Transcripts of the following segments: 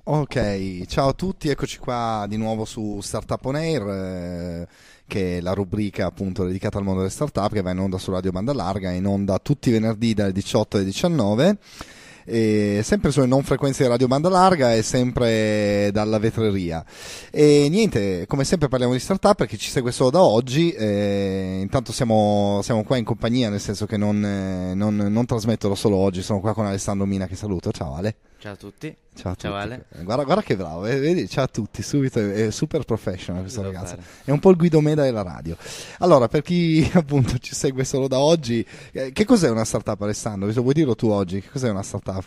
Ok, ciao a tutti, eccoci qua di nuovo su Startup On Air, che è la rubrica appunto dedicata al mondo delle startup che va in onda su Radio Banda Larga, in onda tutti i venerdì dalle 18 alle 19, e sempre sulle non frequenze di Radio Banda Larga e sempre dalla vetreria. E niente, come sempre parliamo di startup per chi ci segue solo da oggi, intanto siamo qua in compagnia, nel senso che non trasmetterò solo oggi, sono qua con Alessandro Mina che saluto, ciao Ale. Ciao a tutti. Ciao a tutti. Ale. Guarda che bravo, vedi? Ciao a tutti, subito, è super professional questo Devo ragazzo. fare. È un po' il Guido Meda della radio. Allora, per chi appunto ci segue solo da oggi, che cos'è una startup, Alessandro? Vuoi dirlo tu oggi? Che cos'è una startup?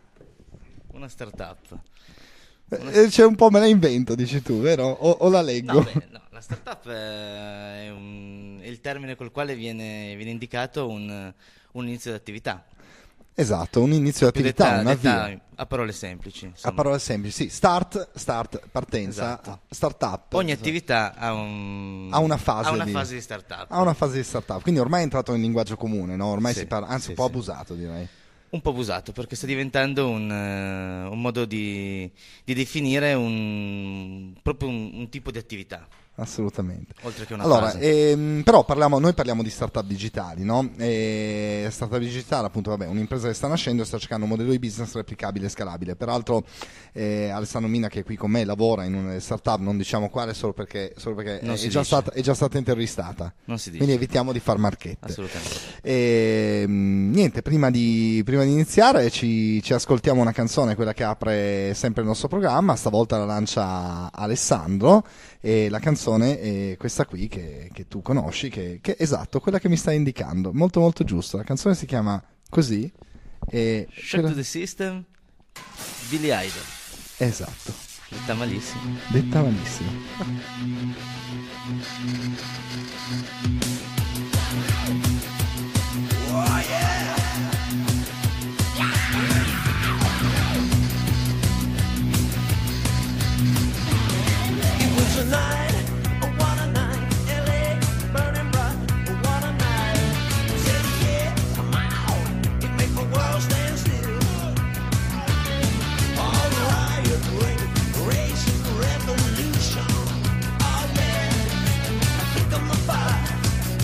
Una startup. C'è un po' me la invento, dici tu, vero? O la leggo? No, la startup è il termine col quale viene indicato un inizio di attività. Esatto, un inizio di Più attività, un avvio. a parole semplici. A insomma. parole semplici, sì. Start, partenza, Esatto. startup. Ogni attività ha una fase di startup. Ha una fase di startup, quindi ormai è entrato in linguaggio comune, no? Ormai Sì, si parla, anzi sì, un po' sì. abusato direi. Un po' abusato perché sta diventando un modo di definire proprio un tipo di attività, Assolutamente. oltre che una Allora, fase. però noi parliamo di startup digitali, no? E startup digitale, appunto, vabbè, un'impresa che sta nascendo e sta cercando un modello di business replicabile e scalabile. Peraltro, Alessandro Mina, che è qui con me, lavora in una startup, non diciamo quale, solo perché Non si è già stata intervistata. Non si dice. Quindi evitiamo di far marchette. Assolutamente. Niente, prima di iniziare ci ascoltiamo una canzone, quella che apre sempre il nostro programma, stavolta la lancia Alessandro, e la canzone è questa qui che tu conosci, che è esatto, quella che mi stai indicando, molto molto giusto, la canzone si chiama così, e Shock to the System, Billy Idol. esatto, Detta malissimo. detta malissimo. It was a night, oh what a night, LA burning bright, oh what a night. Said yeah, come on, it make the world stand still. All the riot racing revolution. Oh yeah, I think I'm the fire.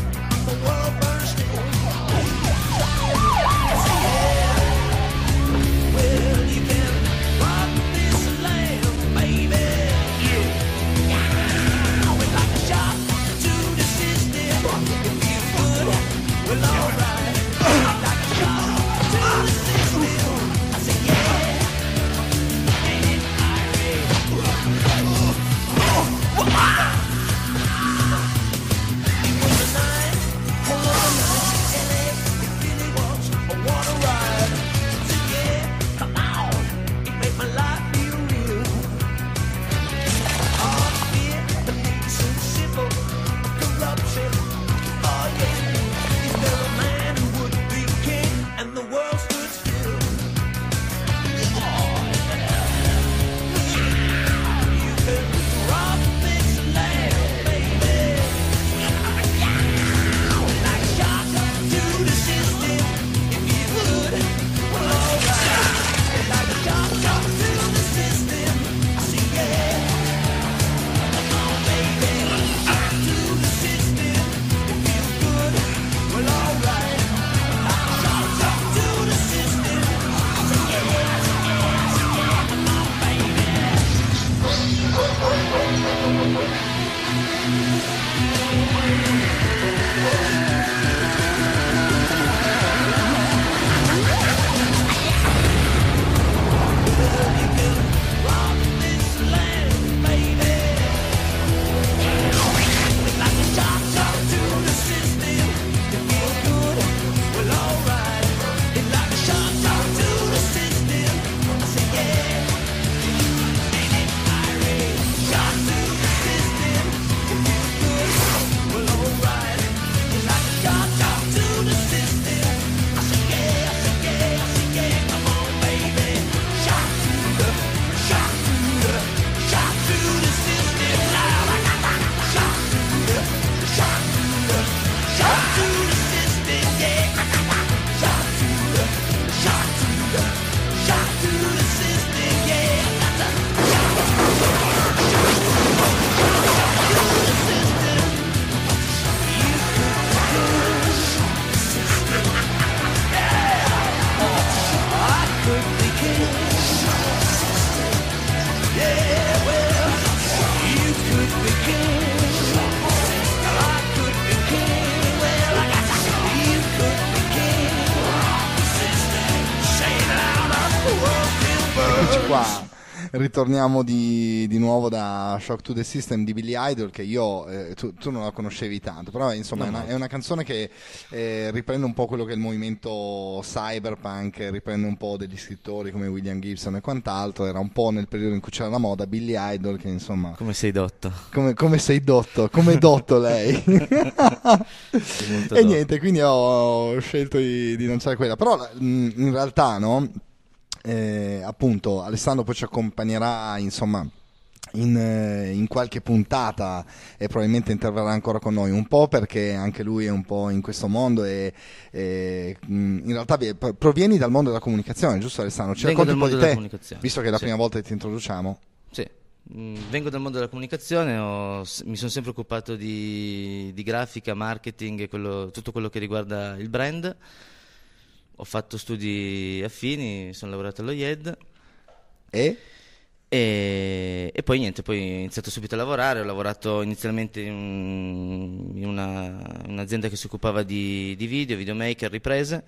ritorniamo di nuovo da Shock to the System di Billy Idol, che io tu non la conoscevi tanto, però insomma No, è una canzone che riprende un po' quello che è il movimento cyberpunk, riprende un po' degli scrittori come William Gibson e quant'altro. Era un po' nel periodo in cui c'era la moda Billy Idol, che insomma Come sei dotto. come sei dotto, come dotto lei. Sei molto E dotto. niente, quindi ho scelto di lanciare quella, però in realtà no, appunto Alessandro poi ci accompagnerà insomma in qualche puntata e probabilmente interverrà ancora con noi, un po' perché anche lui è un po' in questo mondo e in realtà provieni dal mondo della comunicazione, giusto Alessandro? Ci Vengo racconti dal un po' di mondo della te, comunicazione. visto che è la Sì. prima volta che ti introduciamo. Sì. Vengo dal mondo della comunicazione, mi sono sempre occupato di grafica, marketing e tutto quello che riguarda il brand. Ho fatto studi affini, sono lavorato allo IED E? e poi niente, poi ho iniziato subito a lavorare. Ho lavorato inizialmente in un'azienda che si occupava di videomaker, riprese.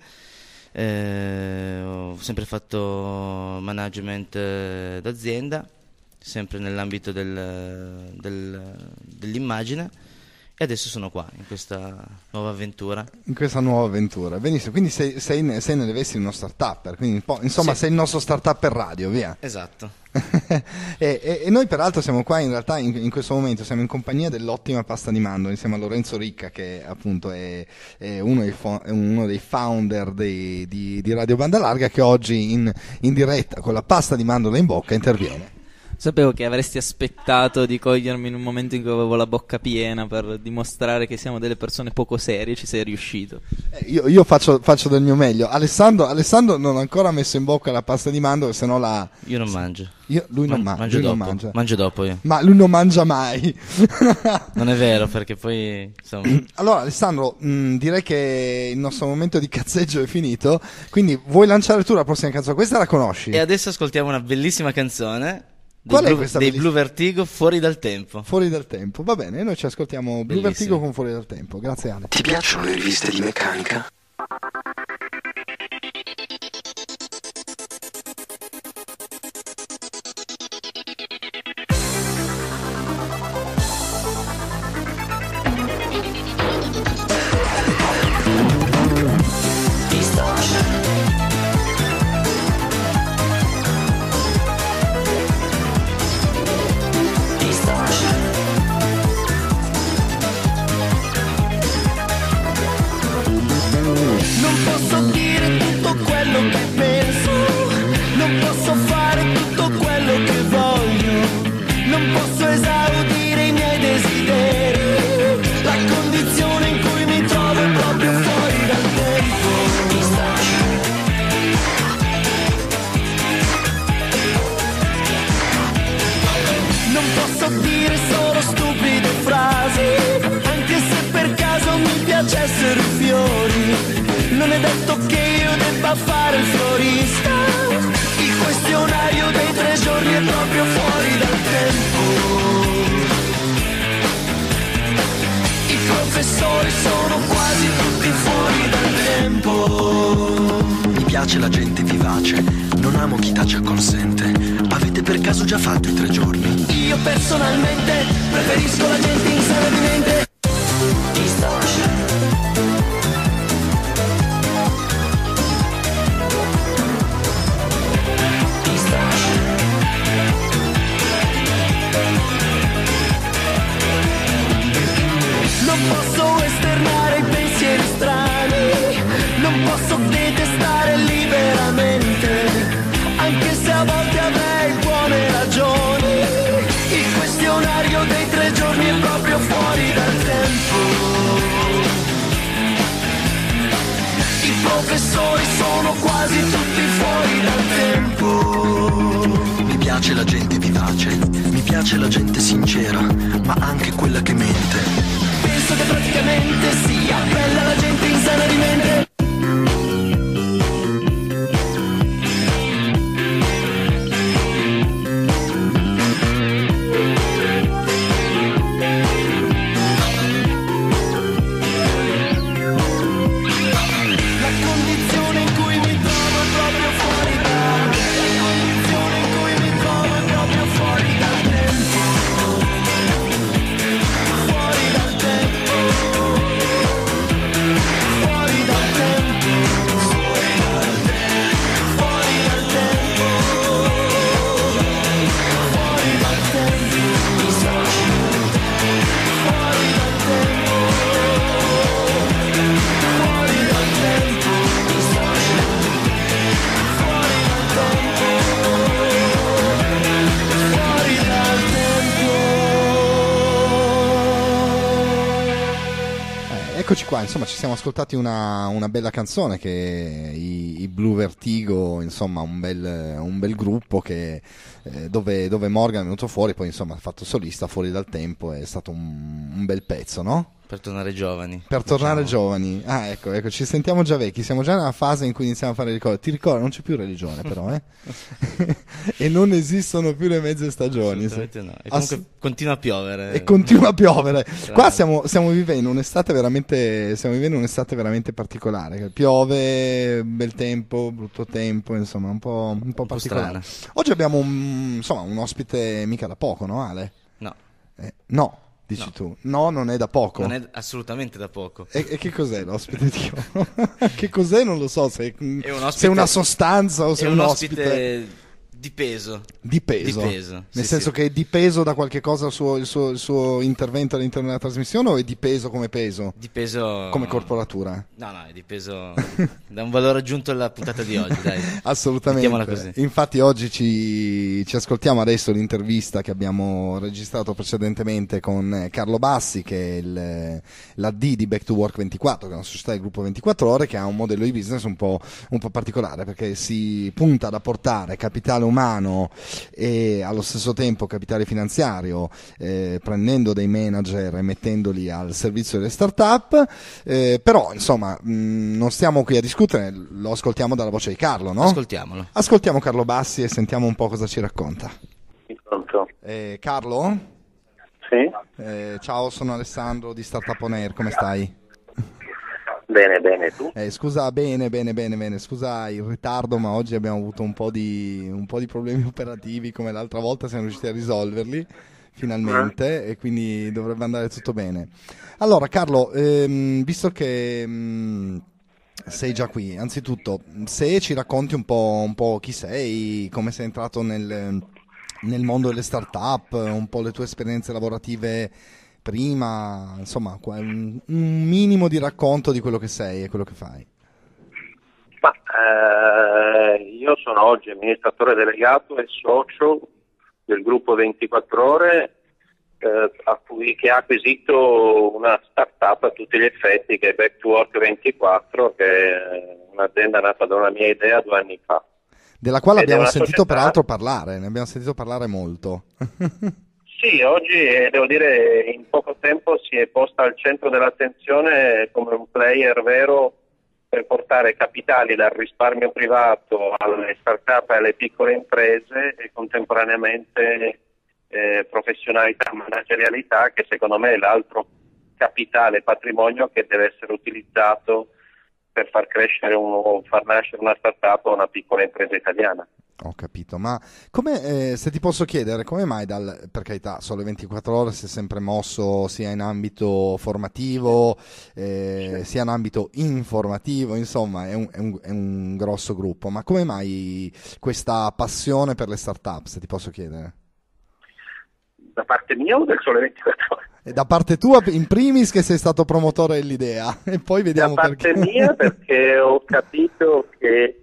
Ho sempre fatto management d'azienda, sempre nell'ambito dell'immagine, e adesso sono qua in questa nuova avventura. In questa nuova avventura, benissimo, quindi sei nelle vesti di uno start-upper, quindi un po', insomma Sì. sei il nostro start-upper radio, via. Esatto. E noi peraltro siamo qua in realtà in questo momento, siamo in compagnia dell'ottima pasta di mandorle insieme a Lorenzo Ricca, che appunto è uno dei founder di Radio Banda Larga, che oggi in diretta con la pasta di mandorle in bocca interviene. Sapevo che avresti aspettato di cogliermi in un momento in cui avevo la bocca piena per dimostrare che siamo delle persone poco serie. Ci sei riuscito. Io faccio del mio meglio. Alessandro non ha ancora messo in bocca la pasta di mandorle, se no la... Io non mangio. Lui non Mangio lui non dopo. mangia. Mangio dopo io. Ma lui non mangia mai. Non è vero, perché poi insomma. Allora Alessandro, direi che il nostro momento di cazzeggio è finito, quindi vuoi lanciare tu la prossima canzone? Questa la conosci? E adesso ascoltiamo una bellissima canzone Qual è questa dei bellissima? Blue Vertigo, Fuori dal tempo. Fuori dal tempo, va bene, noi ci ascoltiamo Blue Bellissimo. Vertigo con Fuori dal tempo. Grazie Ale. Ti piacciono le riviste di meccanica? Non posso dire tutto quello che penso, non posso fare tutto quello che voglio, non posso esaudire i miei desideri, la condizione in cui mi trovo è proprio fuori dal tempo. Non posso dire solo stupide frasi, anche se per caso mi piacessero i fiori. Non è detto che io debba fare il florista. Il questionario dei 3 giorni è proprio fuori dal tempo. I professori sono quasi tutti fuori dal tempo. Mi piace la gente vivace, non amo chi tace acconsente. Avete per caso già fatto i 3 giorni? Io personalmente preferisco la gente insana di mente. Non posso esternare i pensieri strani, non posso detestare liberamente, anche se a volte avrei buone ragioni. Il questionario dei 3 giorni è proprio fuori dal tempo. I professori sono quasi tutti fuori dal tempo. Mi piace la gente vivace, mi piace la gente sincera, ma anche quella che mente. Penso che praticamente sia bella la gente insana di mente. La condizione in cui mi trovo è proprio fuori da. La condizione in cui mi trovo è eccoci qua, insomma ci siamo ascoltati una bella canzone che i Blue Vertigo, insomma un bel gruppo che, dove Morgan è venuto fuori, poi insomma ha fatto solista Fuori dal tempo, è stato un bel pezzo, no? Per tornare giovani. Per tornare giovani. Ah, ecco, ci sentiamo già vecchi, siamo già nella fase in cui iniziamo a fare ricordi. Ti ricordo, non c'è più religione però, e non esistono più le mezze stagioni. Assolutamente no. E comunque continua a piovere. E continua a piovere. Qua stiamo vivendo un'estate veramente particolare. Piove, bel tempo, brutto tempo, insomma, un po' particolare. Strana. Oggi abbiamo un ospite mica da poco, no Ale? No. No. Dici tu, no, non è da poco. Non è assolutamente da poco. E che cos'è l'ospite? Che cos'è? Non lo so, se è una sostanza o se è un ospite di peso. Di peso. Nel senso che è di peso da qualche cosa il suo intervento all'interno della trasmissione, o è di peso come peso? Di peso come corporatura? No, è di peso da un valore aggiunto alla puntata di oggi, dai. Assolutamente. Mettiamola così. Infatti oggi ci ascoltiamo adesso l'intervista che abbiamo registrato precedentemente con Carlo Bassi, che è l'AD di Back to Work 24, che è una società del gruppo 24 ore, che ha un modello di business un po' particolare, perché si punta ad apportare capitale umano e allo stesso tempo capitale finanziario, prendendo dei manager e mettendoli al servizio delle start-up, però insomma non stiamo qui a discutere, lo ascoltiamo dalla voce di Carlo, no? Ascoltiamo Carlo Bassi e sentiamo un po' cosa ci racconta. Pronto? Carlo? Sì? Ciao, sono Alessandro di Startup On Air, come stai? Bene, tu? Scusa, bene, scusa il ritardo, ma oggi abbiamo avuto un po' di problemi operativi, come l'altra volta siamo riusciti a risolverli finalmente, e quindi dovrebbe andare tutto bene. Allora Carlo, visto che sei già qui, anzitutto se ci racconti un po' chi sei, come sei entrato nel mondo delle start-up, un po' le tue esperienze lavorative prima, insomma un minimo di racconto di quello che sei e quello che fai. Io sono oggi amministratore delegato e socio del gruppo 24 ore, che ha acquisito una startup a tutti gli effetti, che è Back to Work 24, che è un'azienda nata da una mia idea 2 anni fa. Della quale abbiamo sentito peraltro parlare, ne abbiamo sentito parlare molto. Sì, oggi devo dire in poco tempo si è posta al centro dell'attenzione come un player vero per portare capitali dal risparmio privato alle start-up e alle piccole imprese, e contemporaneamente professionalità, managerialità, che secondo me è l'altro capitale, patrimonio che deve essere utilizzato per far nascere una start-up o una piccola impresa italiana. Ho capito, ma come, se ti posso chiedere, come mai per carità, Sole 24 ore si è sempre mosso sia in ambito formativo, sia in ambito informativo, insomma è un grosso gruppo, ma come mai questa passione per le start-up, se ti posso chiedere? Da parte mia o del Sole 24 ore? Da parte tua in primis, che sei stato promotore dell'idea, e poi vediamo perché. Da parte mia perché ho capito che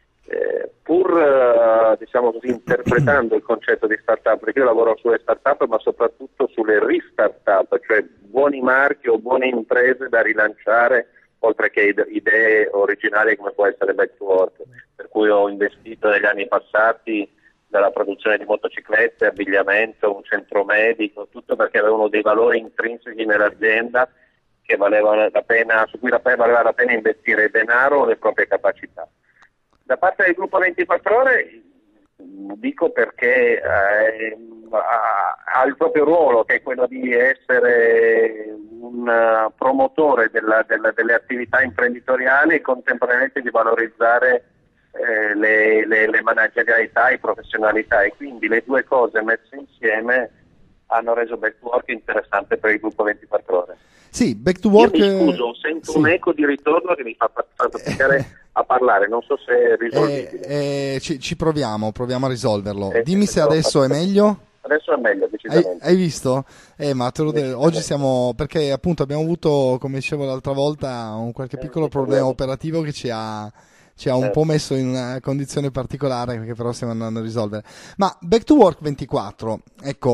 pur diciamo così, interpretando il concetto di startup, perché io lavoro sulle startup ma soprattutto sulle ristartup, cioè buoni marchi o buone imprese da rilanciare, oltre che idee originali come può essere Back to Work, per cui ho investito negli anni passati nella produzione di motociclette, abbigliamento, un centro medico, tutto perché avevano dei valori intrinseci nell'azienda che su cui valeva la pena investire denaro o le proprie capacità. Da parte del gruppo 24 ore dico perché ha il proprio ruolo, che è quello di essere un promotore delle attività imprenditoriali e contemporaneamente di valorizzare le managerialità e professionalità, e quindi le due cose messe insieme hanno reso Back to Work interessante per il gruppo 24 ore. Sì, Back to Work. Io mi scuso, sento un eco di ritorno che mi fa faticare a parlare, non so se è risolvibile. Ci proviamo a risolverlo. Dimmi se adesso è meglio. Adesso è meglio, decisamente. Hai visto? Ma oggi siamo, perché appunto abbiamo avuto, come dicevo l'altra volta, un qualche piccolo problema operativo che ci ha ci ha un po' messo in una condizione particolare che però stiamo andando a risolvere. Ma Back to Work 24, ecco,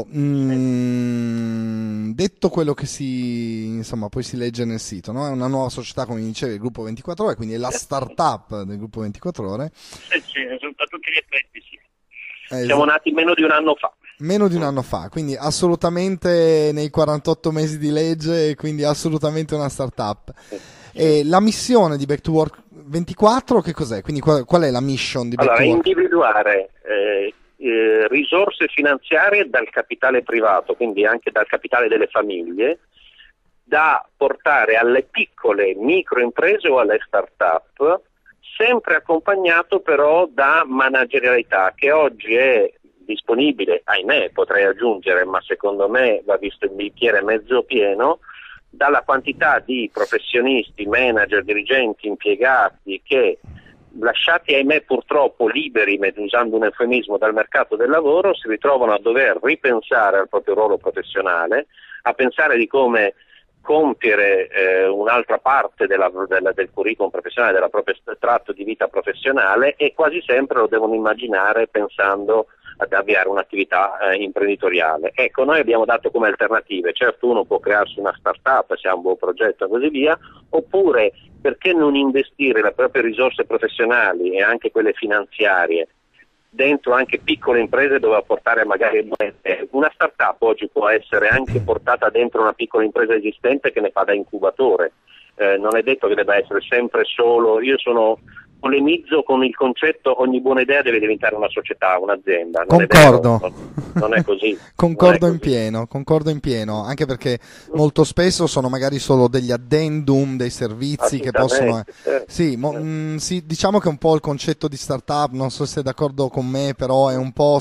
detto quello che poi si legge nel sito, no? È una nuova società, come dicevi, il gruppo 24 ore, quindi è la startup del gruppo 24 ore. Sì, a tutti gli effetti sì. Siamo nati meno di un anno fa. Meno di un anno fa, quindi assolutamente nei 48 mesi di legge, quindi assolutamente una startup. E la missione di Back to Work 24 che cos'è? Quindi qual è la mission di Back to Work? Individuare risorse finanziarie dal capitale privato, quindi anche dal capitale delle famiglie, da portare alle piccole microimprese o alle start-up, sempre accompagnato però da managerialità che oggi è disponibile, ahimè potrei aggiungere, ma secondo me va visto il bicchiere mezzo pieno, dalla quantità di professionisti, manager, dirigenti, impiegati che, lasciati ahimè purtroppo liberi, usando un eufemismo, dal mercato del lavoro, si ritrovano a dover ripensare al proprio ruolo professionale, a pensare di come compiere un'altra parte del curriculum professionale, della propria tratto di vita professionale, e quasi sempre lo devono immaginare pensando ad avviare un'attività imprenditoriale. Ecco, noi abbiamo dato come alternative: certo, uno può crearsi una startup se ha un buon progetto e così via, oppure perché non investire le proprie risorse professionali e anche quelle finanziarie dentro anche piccole imprese dove portare magari una startup oggi può essere anche portata dentro una piccola impresa esistente che ne fa da incubatore. Non è detto che debba essere sempre solo, polemizzo con il concetto ogni buona idea deve diventare una società, un'azienda. Concordo. Non è così. Concordo in pieno, anche perché molto spesso sono magari solo degli addendum, dei servizi che possono... Sì, diciamo che un po' il concetto di startup, non so se sei d'accordo con me, però è un po'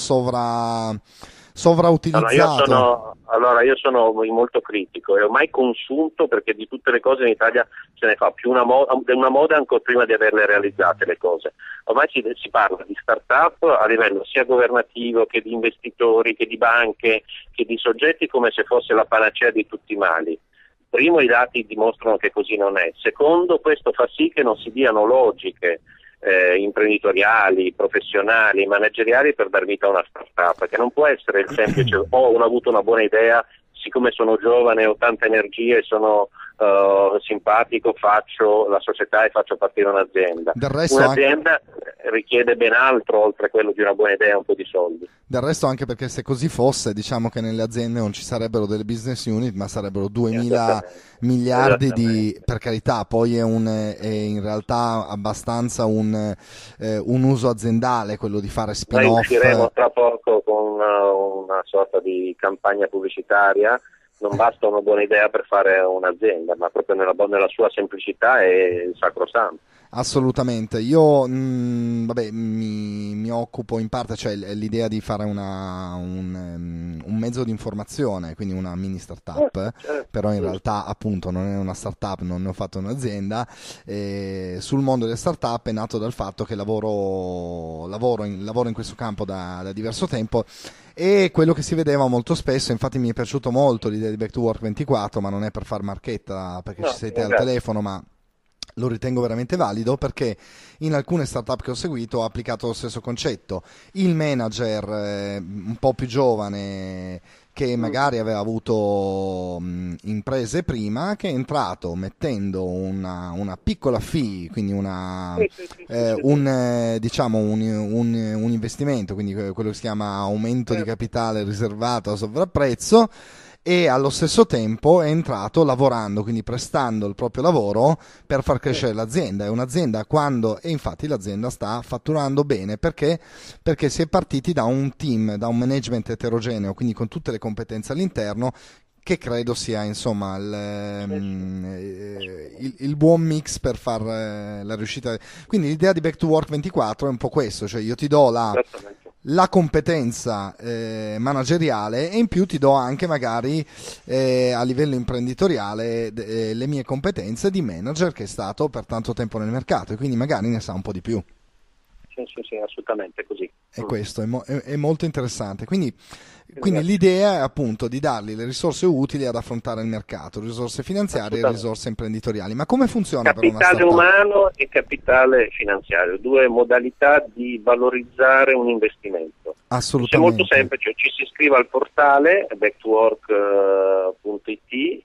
sovrautilizzato. Allora io sono molto critico, e ormai consunto, perché di tutte le cose in Italia se ne fa più una moda ancora prima di averle realizzate le cose. Ormai si parla di start-up a livello sia governativo che di investitori, che di banche, che di soggetti, come se fosse la panacea di tutti i mali. Primo, i dati dimostrano che così non è. Secondo, questo fa sì che non si diano logiche imprenditoriali, professionali, manageriali per dar vita a una startup, che non può essere il semplice ho avuto una buona idea, siccome sono giovane, ho tanta energia e sono simpatico, faccio la società e faccio partire un'azienda. Un'azienda richiede ben altro oltre a quello di una buona idea e un po' di soldi. Del resto, anche perché se così fosse, diciamo che nelle aziende non ci sarebbero delle business unit, ma sarebbero 2000 miliardi di, per carità, poi è in realtà abbastanza un uso aziendale quello di fare spin-off. Noi usciremo tra poco con una sorta di campagna pubblicitaria. Non basta una buona idea per fare un'azienda, ma proprio nella sua semplicità è il sacrosanto. Assolutamente, io mi occupo in parte, cioè l'idea di fare un mezzo di informazione, quindi una mini startup, però in realtà appunto non è una startup, non ne ho fatto un'azienda. Sul mondo delle startup è nato dal fatto che lavoro in questo campo da diverso tempo, e quello che si vedeva molto spesso, infatti mi è piaciuto molto l'idea di Back to Work 24, ma non è per far marchetta perché ci siete al telefono, ma lo ritengo veramente valido, perché in alcune startup che ho seguito ho applicato lo stesso concetto. Il manager un po' più giovane, che magari aveva avuto imprese prima, che è entrato mettendo una piccola fee, quindi un investimento, quindi quello che si chiama aumento di capitale riservato a sovrapprezzo, e allo stesso tempo è entrato lavorando, quindi prestando il proprio lavoro per far crescere l'azienda. È un'azienda e infatti l'azienda sta fatturando bene perché si è partiti da un team, da un management eterogeneo, quindi con tutte le competenze all'interno, che credo sia insomma il buon mix per far la riuscita. Quindi l'idea di Back to Work 24 è un po' questo, cioè io ti do la competenza manageriale, e in più ti do anche magari a livello imprenditoriale le mie competenze di manager, che è stato per tanto tempo nel mercato, e quindi magari ne sa un po' di più. Sì, assolutamente così. è questo, è molto interessante. Quindi l'idea è appunto di dargli le risorse utili ad affrontare il mercato, risorse finanziarie e risorse imprenditoriali. Ma come funziona per una Capitale startup? umano e capitale finanziario, due modalità di valorizzare un investimento. Assolutamente. È molto semplice, ci si iscrive al portale backtowork.it,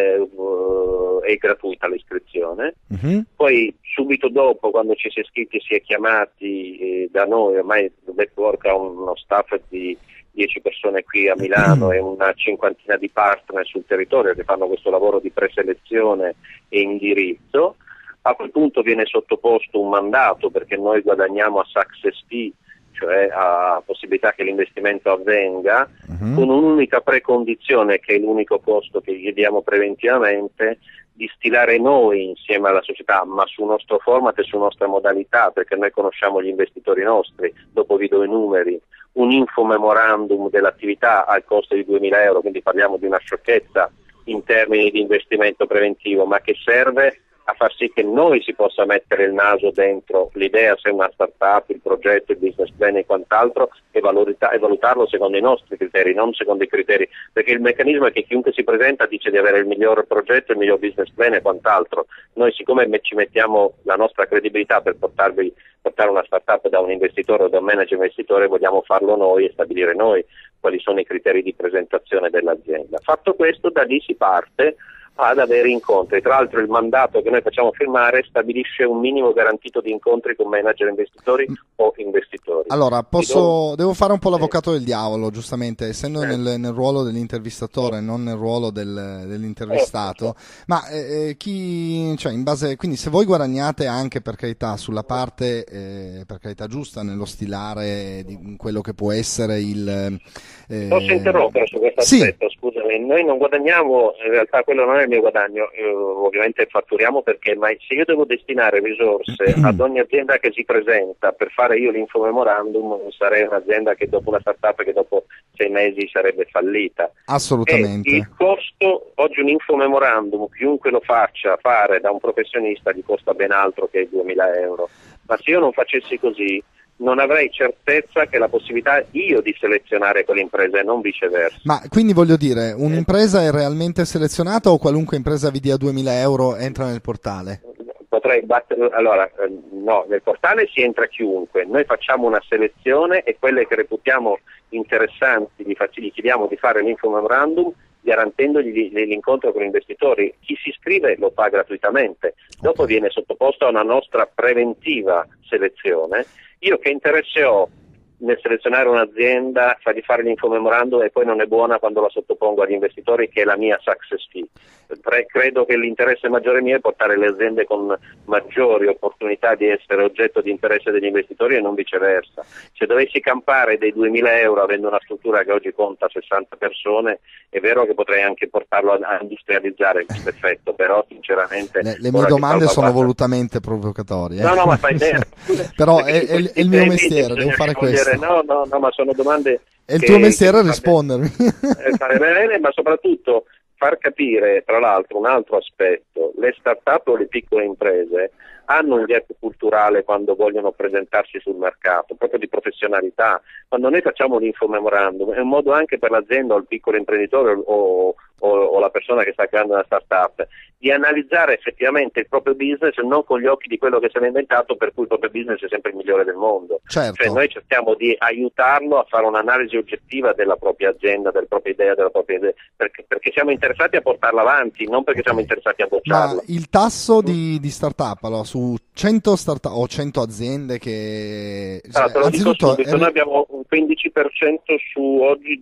è gratuita l'iscrizione. Poi subito dopo, quando ci si è iscritti, si è chiamati da noi. Ormai Backtowork ha uno staff di 10 persone qui a Milano e una cinquantina di partner sul territorio che fanno questo lavoro di preselezione e indirizzo. A quel punto viene sottoposto un mandato, perché noi guadagniamo a success fee, cioè a possibilità che l'investimento avvenga, con un'unica precondizione, che è l'unico costo che chiediamo preventivamente, di stilare noi insieme alla società, ma su nostro format e su nostra modalità, perché noi conosciamo gli investitori nostri. Dopo vi do i numeri: un infomemorandum dell'attività al costo di 2.000 euro, quindi parliamo di una sciocchezza in termini di investimento preventivo, ma che serve a far sì che noi si possa mettere il naso dentro l'idea, se è una startup, il progetto, il business plan e quant'altro, e valutarlo secondo i nostri criteri, non secondo i criteri, perché il meccanismo è che chiunque si presenta dice di avere il miglior progetto, il miglior business plan e quant'altro. Noi, siccome ci mettiamo la nostra credibilità per portare una startup da un investitore o da un manager investitore, vogliamo farlo noi e stabilire noi quali sono i criteri di presentazione dell'azienda. Fatto questo, da lì si parte ad avere incontri. Tra l'altro il mandato che noi facciamo firmare stabilisce un minimo garantito di incontri con manager investitori o investitori. Allora, devo fare un po' l'avvocato del diavolo, giustamente, essendo nel ruolo dell'intervistatore, non nel ruolo dell'intervistato. Ma quindi se voi guadagnate anche, per carità, sulla parte per carità giusta, nello stilare di quello che può essere il posso interrompere su questo aspetto? Scusami, noi non guadagniamo, in realtà quello non è il mio guadagno, ovviamente fatturiamo, perché ma se io devo destinare risorse ad ogni azienda che si presenta per fare io l'infomemorandum, sarei un'azienda che dopo una startup che dopo 6 mesi sarebbe fallita. Assolutamente. E il costo, oggi un infomemorandum, chiunque lo faccia fare da un professionista, gli costa ben altro che 2.000 euro. Ma se io non facessi così, non avrei certezza che la possibilità io di selezionare quell'impresa e non viceversa. Ma quindi voglio dire, un'impresa è realmente selezionata o qualunque impresa vi dia 2.000 euro entra nel portale? Potrei battere, allora no, nel portale si entra chiunque, noi facciamo una selezione e quelle che reputiamo interessanti gli chiediamo di fare l'infomemorandum, garantendogli l'incontro con gli investitori. Chi si iscrive lo fa gratuitamente, dopo viene sottoposto a una nostra preventiva selezione. Io che interesse ho nel selezionare un'azienda, di fare l'infomemorandum e poi non è buona quando la sottopongo agli investitori, che è la mia success fee? Credo che l'interesse maggiore mio è portare le aziende con maggiori opportunità di essere oggetto di interesse degli investitori e non viceversa. Se dovessi campare dei 2.000 euro avendo una struttura che oggi conta 60 persone, è vero che potrei anche portarlo a industrializzare questo effetto, però sinceramente... Le mie domande sono volutamente provocatorie. No, ma fai bene. Però è il mio mestiere, devo fare questo. No, ma sono domande... È il tuo mestiere rispondermi. Fare bene, ma soprattutto far capire, tra l'altro, un altro aspetto: le start-up o le piccole imprese hanno un gap culturale quando vogliono presentarsi sul mercato, proprio di professionalità. Quando noi facciamo l'infomemorandum è un modo anche per l'azienda o il piccolo imprenditore o la persona che sta creando una start-up di analizzare effettivamente il proprio business non con gli occhi di quello che se l'ha inventato, per cui il proprio business è sempre il migliore del mondo. Certo. Cioè noi cerchiamo di aiutarlo a fare un'analisi oggettiva della propria azienda, della propria idea, perché siamo interessati a portarla avanti, non perché siamo interessati a bocciarla. Ma il tasso di start-up, allora, su 100 start-up o 100 aziende che... anzitutto noi abbiamo un 15% su oggi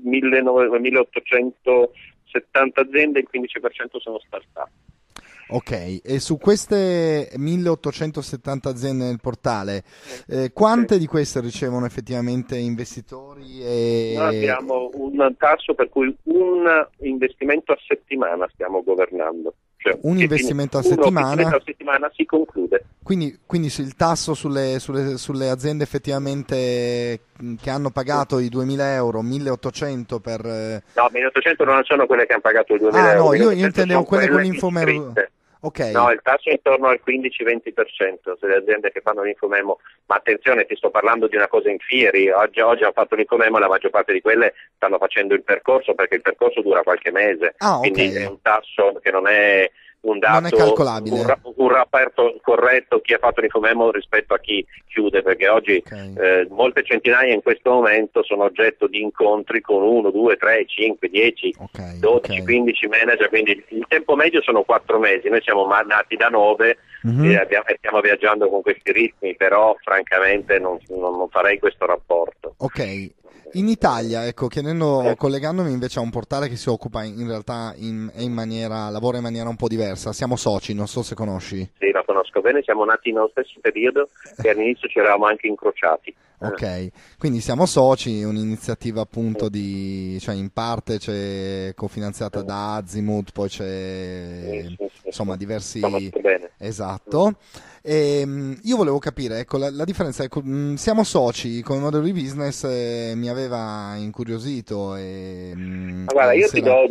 1870 aziende, il 15% sono start-up. Ok, e su queste 1870 aziende nel portale, quante di queste ricevono effettivamente investitori? Noi abbiamo un tasso per cui un investimento a settimana stiamo governando. Cioè, un investimento a settimana si conclude. Quindi il tasso sulle aziende effettivamente che hanno pagato i 2.000 euro, 1.800 per... No, 1.800 non sono quelle che hanno pagato i 2.000 euro. No, io intendevo quelle con l'infomemorandum. Ok. No, il tasso è intorno al 15-20% delle aziende che fanno l'infomemo, ma attenzione, ti sto parlando di una cosa in fieri, oggi hanno fatto l'infomemo e la maggior parte di quelle stanno facendo il percorso, perché il percorso dura qualche mese, quindi è un tasso che non è un dato, non è calcolabile. Un rapporto corretto chi ha fatto l'infomemo rispetto a chi chiude, perché oggi molte centinaia in questo momento sono oggetto di incontri con 1, 2, 3, 5, 10, 12, 15 manager, quindi il tempo medio sono 4 mesi, noi siamo nati da 9 e stiamo viaggiando con questi ritmi, però francamente non farei questo rapporto. Ok. In Italia, ecco, collegandomi invece a un portale che si occupa in realtà lavora in maniera un po' diversa, siamo soci, non so se conosci. Sì, la conosco bene, siamo nati nello stesso periodo e all'inizio ci eravamo anche incrociati. Ok, quindi siamo soci, un'iniziativa appunto cioè in parte c'è cofinanziata da Azimut, poi c'è insomma diversi... Bene. Esatto. E, io volevo capire, ecco, la differenza, ecco, siamo soci come modello di business, mi aveva incuriosito guarda, io ti do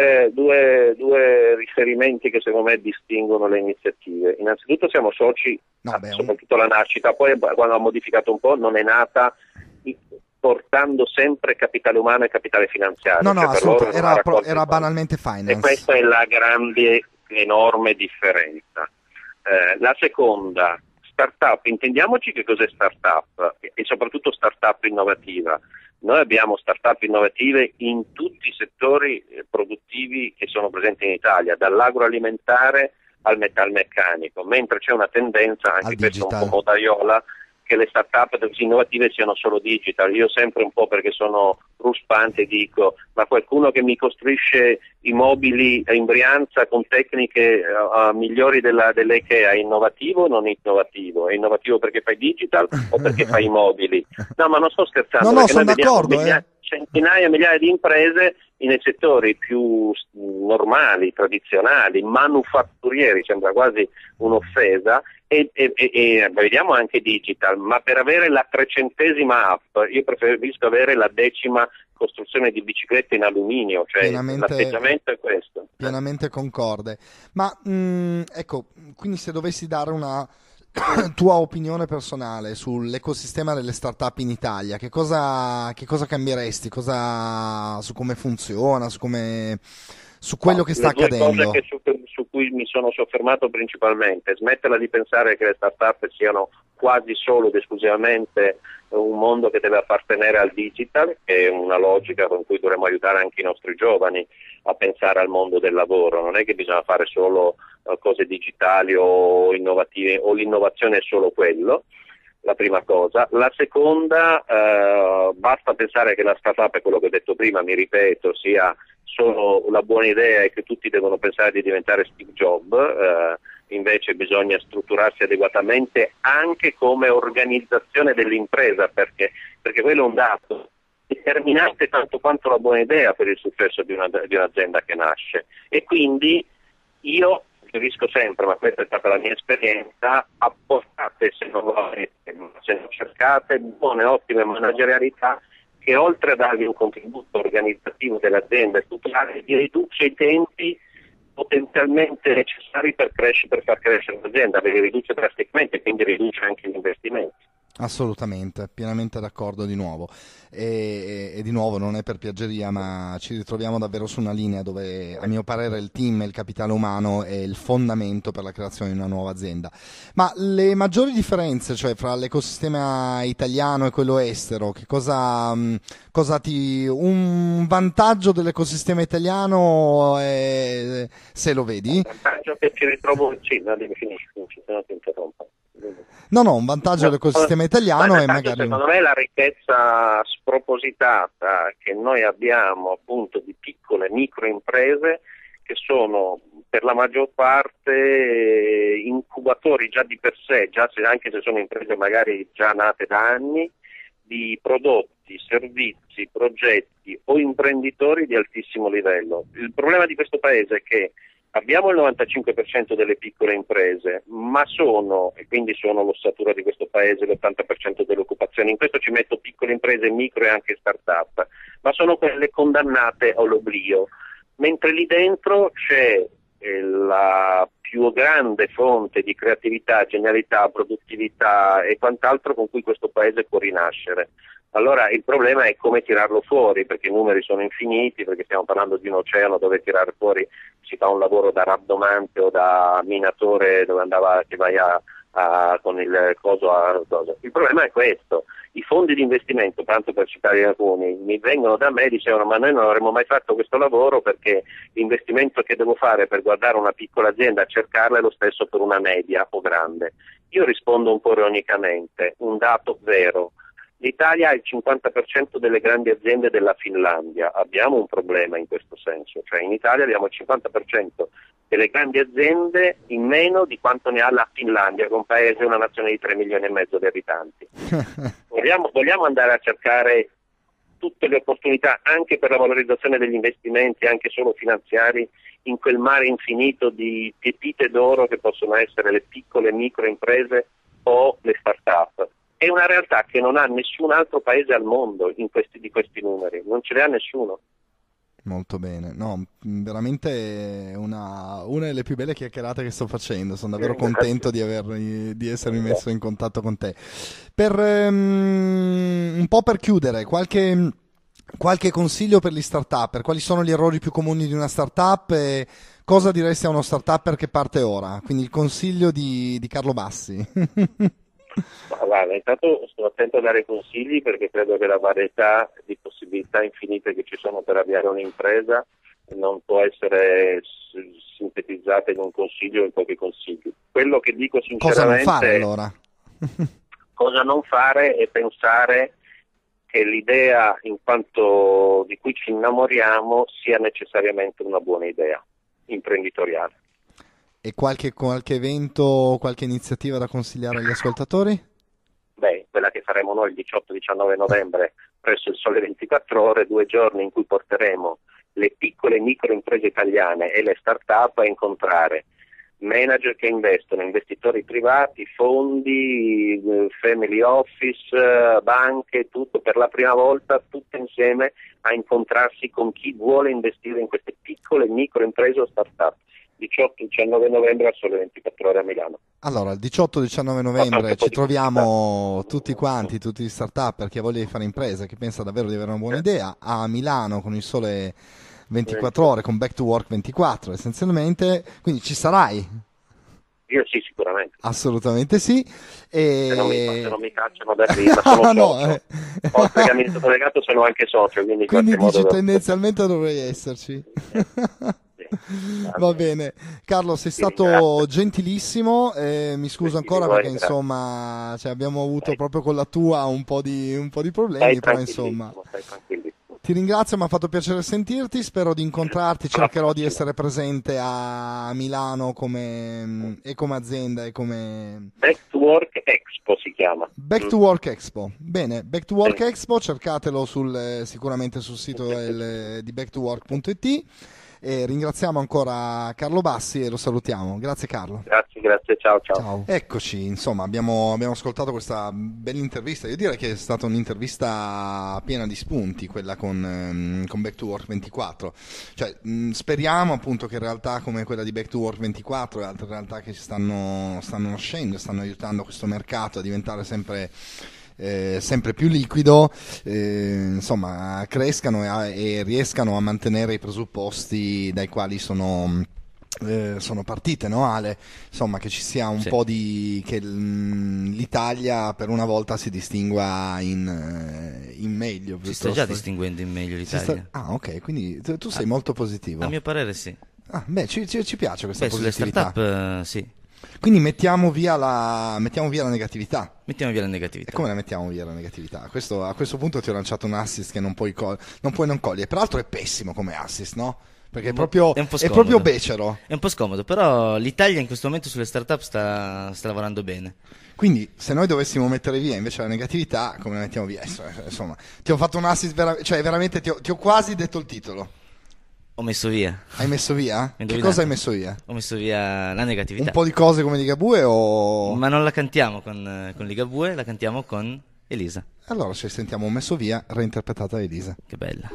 due riferimenti che secondo me distinguono le iniziative. Innanzitutto siamo soci, soprattutto la nascita, poi quando ha modificato un po' non è nata portando sempre capitale umano e capitale finanziario. No, assolutamente, era banalmente finance. E questa è la grande, enorme differenza. La seconda, startup, intendiamoci che cos'è startup e soprattutto startup innovativa. Noi abbiamo startup innovative in tutti i settori produttivi che sono presenti in Italia, dall'agroalimentare al metalmeccanico, mentre c'è una tendenza, anche questo un po' modaiola, che le start-up innovative siano solo digital. Io sempre un po', perché sono ruspante, dico, ma qualcuno che mi costruisce i mobili in Brianza con tecniche migliori dell'IKEA è innovativo o non innovativo? È innovativo perché fai digital o perché fai i mobili? No, ma non sto scherzando. No, sono d'accordo. Centinaia, migliaia di imprese nei settori più normali, tradizionali, manufatturieri, sembra quasi un'offesa, e vediamo anche digital, ma per avere la 300ª app io preferisco avere la 10ª costruzione di biciclette in alluminio, cioè l'atteggiamento è questo. Pienamente concorde. Ma ecco, quindi se dovessi dare una tua opinione personale sull'ecosistema delle startup in Italia, che cosa cambieresti? Su come funziona, su quello che sta accadendo? Le due cose su cui mi sono soffermato principalmente: smetterla di pensare che le startup siano quasi solo ed esclusivamente un mondo che deve appartenere al digital, che è una logica con cui dovremmo aiutare anche i nostri giovani a pensare al mondo del lavoro. Non è che bisogna fare solo cose digitali o innovative, o l'innovazione è solo quello, la prima cosa. La seconda, basta pensare che la startup, è quello che ho detto prima, mi ripeto, sia solo una buona idea e che tutti devono pensare di diventare Steve Jobs. Invece bisogna strutturarsi adeguatamente anche come organizzazione dell'impresa, perché quello è un dato determinante tanto quanto la buona idea per il successo di un'azienda che nasce. E quindi io suggerisco sempre, ma questa è stata la mia esperienza, apportate, se non cercate, buone, ottime managerialità che, oltre a darvi un contributo organizzativo dell'azienda e strutturale, vi riduce i tempi potenzialmente necessari per far crescere l'azienda, perché riduce drasticamente e quindi riduce anche gli investimenti. Assolutamente, pienamente d'accordo di nuovo. E di nuovo non è per piaggeria, ma ci ritroviamo davvero su una linea dove, a mio parere, il team e il capitale umano è il fondamento per la creazione di una nuova azienda. Ma le maggiori differenze, cioè fra l'ecosistema italiano e quello estero, che un vantaggio dell'ecosistema italiano se lo vedi? Un vantaggio che ci ritrovo, sì, finisci, se no ti interrompo. No, un vantaggio dell'ecosistema italiano è magari... Secondo me la ricchezza spropositata che noi abbiamo appunto di piccole microimprese, che sono per la maggior parte incubatori già di per sé, anche se sono imprese magari già nate da anni, di prodotti, servizi, progetti o imprenditori di altissimo livello. Il problema di questo paese è che abbiamo il 95% delle piccole imprese, ma e quindi sono l'ossatura di questo paese, l'80% dell'occupazione. In questo ci metto piccole imprese, micro e anche start-up, ma sono quelle condannate all'oblio. Mentre lì dentro c'è la più grande fonte di creatività, genialità, produttività e quant'altro con cui questo paese può rinascere. Allora il problema è come tirarlo fuori, perché i numeri sono infiniti, perché stiamo parlando di un oceano dove tirare fuori si fa un lavoro da rabdomante o da minatore dove che vai con il coso a cosa. Il problema è questo: i fondi di investimento, tanto per citare alcuni, mi vengono da me e dicevano ma noi non avremmo mai fatto questo lavoro perché l'investimento che devo fare per guardare una piccola azienda a cercarla è lo stesso per una media o grande. Io rispondo un po' ironicamente, un dato vero: l'Italia ha il 50% delle grandi aziende della Finlandia. Abbiamo un problema in questo senso, cioè in Italia abbiamo il 50% delle grandi aziende in meno di quanto ne ha la Finlandia, che è un paese, una nazione di 3 milioni e mezzo di abitanti. Vogliamo andare a cercare tutte le opportunità anche per la valorizzazione degli investimenti, anche solo finanziari, in quel mare infinito di pepite d'oro che possono essere le piccole microimprese o le start-up. È una realtà che non ha nessun altro paese al mondo di questi numeri, non ce ne ha nessuno. Molto bene, no, veramente una delle più belle chiacchierate che sto facendo, sono davvero contento di essermi messo in contatto con te. Un po' per chiudere, qualche consiglio per gli start-up, quali sono gli errori più comuni di una start-up e cosa diresti a uno start-upper che parte ora? Quindi il consiglio di Carlo Bassi. Ma guarda, intanto sto attento a dare consigli perché credo che la varietà di possibilità infinite che ci sono per avviare un'impresa non può essere sintetizzata in un consiglio o in pochi consigli. Quello che dico sinceramente cosa non fare allora? Cosa non fare è pensare che l'idea di cui ci innamoriamo sia necessariamente una buona idea imprenditoriale. E qualche evento, qualche iniziativa da consigliare agli ascoltatori? Beh, quella che faremo noi il 18-19 novembre presso il Sole 24 Ore, 2 giorni in cui porteremo le piccole e micro imprese italiane e le start-up a incontrare manager che investono, investitori privati, fondi, family office, banche, tutto per la prima volta, tutte insieme a incontrarsi con chi vuole investire in queste piccole e micro imprese o start-up. 18-19 novembre al Sole 24 Ore a Milano. Allora, il 18-19 novembre ci troviamo tutti quanti, tutti gli start-up, chi ha voglia di fare impresa, chi pensa davvero di avere una buona idea, a Milano con il Sole 24 Ore, con Back to Work 24 essenzialmente, quindi ci sarai? Io sì, sicuramente. Assolutamente sì. Se non mi cacciano da lì, ma sono socio. Oltre che amministratore delegato sono anche socio, quindi dici tendenzialmente dovrei esserci. Va bene, Carlo, sei stato gentilissimo, mi scuso ancora perché insomma abbiamo avuto proprio con la tua un po' di problemi, però insomma ti ringrazio, mi ha fatto piacere sentirti, spero di incontrarti, cercherò di essere presente a Milano come azienda e come... Back to Work Expo si chiama. Back to Work Expo, bene, Back to Work Expo, cercatelo sicuramente sul sito di backtowwork.it. E ringraziamo ancora Carlo Bassi e lo salutiamo. Grazie Carlo. Grazie, ciao. Eccoci, insomma, abbiamo ascoltato questa bella intervista. Io direi che è stata un'intervista piena di spunti, quella con Back to Work 24. Cioè, speriamo appunto che realtà come quella di Back to Work 24 e altre realtà che stanno nascendo, stanno aiutando questo mercato a diventare sempre più liquido, insomma crescano e riescano a mantenere i presupposti dai quali sono partite, no Ale? Insomma, che ci sia un po' che l'Italia per una volta si distingua in meglio. Si sta già distinguendo in meglio l'Italia. Ok, quindi tu sei molto positivo. A mio parere sì. Ci piace questa positività. Sulle start-up sì. Quindi mettiamo via la negatività. Mettiamo via la negatività. E come la mettiamo via la negatività? A questo punto ti ho lanciato un assist che non puoi non cogliere. Peraltro è pessimo come assist, no? Perché è proprio becero. È un po' scomodo, però l'Italia in questo momento sulle start-up sta lavorando bene. Quindi se noi dovessimo mettere via invece la negatività, come la mettiamo via? Insomma, ti ho fatto un assist veramente ti ho quasi detto il titolo. Ho messo via. Hai messo via? Che cosa hai messo via? Ho messo via la negatività. Un po' di cose come Ligabue o... Ma non la cantiamo con Ligabue, la cantiamo con Elisa. Allora ci sentiamo Ho messo via, reinterpretata da Elisa. Che bella.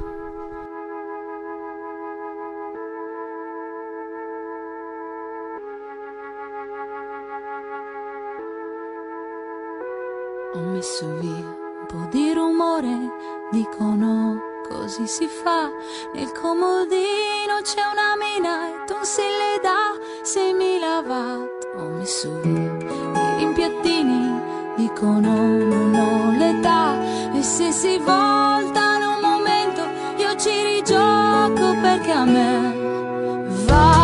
ho messo via un po' di rumore, dicono così si fa, nel comodino c'è una mina e tonsille da 6.000 watt. Ho messo via i rimpiattini, dicono non ho l'età, e se si voltano un momento io ci rigioco perché a me va.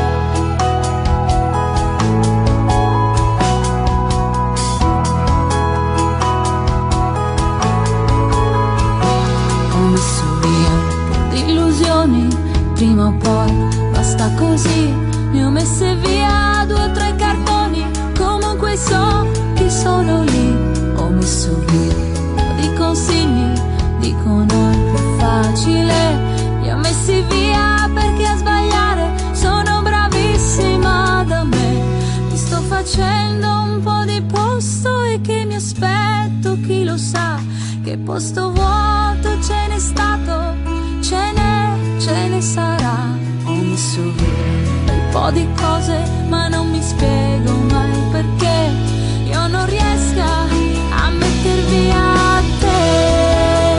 Prima o poi basta così, ne ho messe via 2 o 3 cartoni, comunque so che sono lì. Ho messo via un po' di consigli, dicono è più facile, li ho messi via perché a sbagliare sono bravissima da me. Mi sto facendo un po' di posto e che mi aspetto, chi lo sa, che posto vuoto ce n'è stato, ce ne sarà. Ho messo via un bel po' di cose ma non mi spiego mai perché io non riesca a metter via te.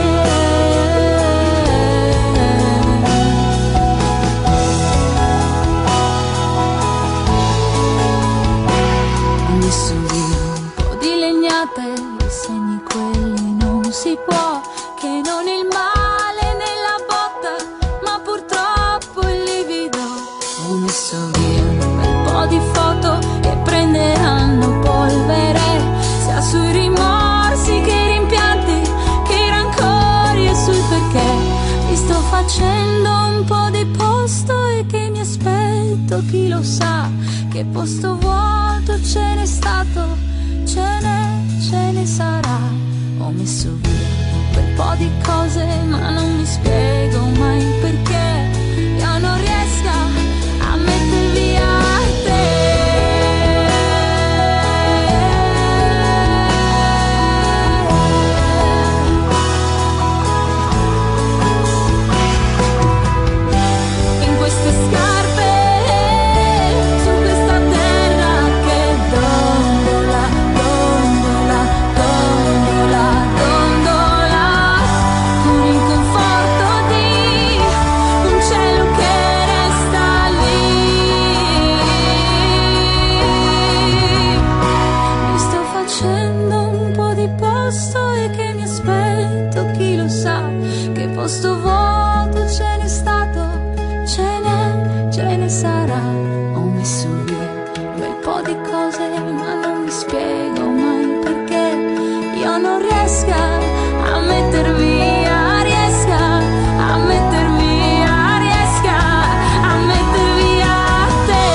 Ho messo via un po' di legnate, i segni quelli non si può, che non il male nella botta, ma purtroppo il livido. Ho messo via un bel po' di foto che prenderanno polvere, sia sui rimorsi che i rimpianti, che i rancori e sul perché. Mi sto facendo un po' di posto e che mi aspetto, chi lo sa, che posto vuoto ce n'è stato, ce ne sarà. Ho messo via un bel po' di cose ma non mi spiego mai perché io non riesca a metter via te. In queste scarpe, su questa terra che dondola, dondola, dondola, dondola, con il conforto di un cielo che resta lì. Mi sto facendo un po' di posto e che mi aspetto, chi lo sa, che posto vuoto ce n'è stato, ce ne sarà. Ho messo via un bel po' di cose ma non mi spiego mai perché io non riesca a metter via, riesca a metter via, riesca a metter via te.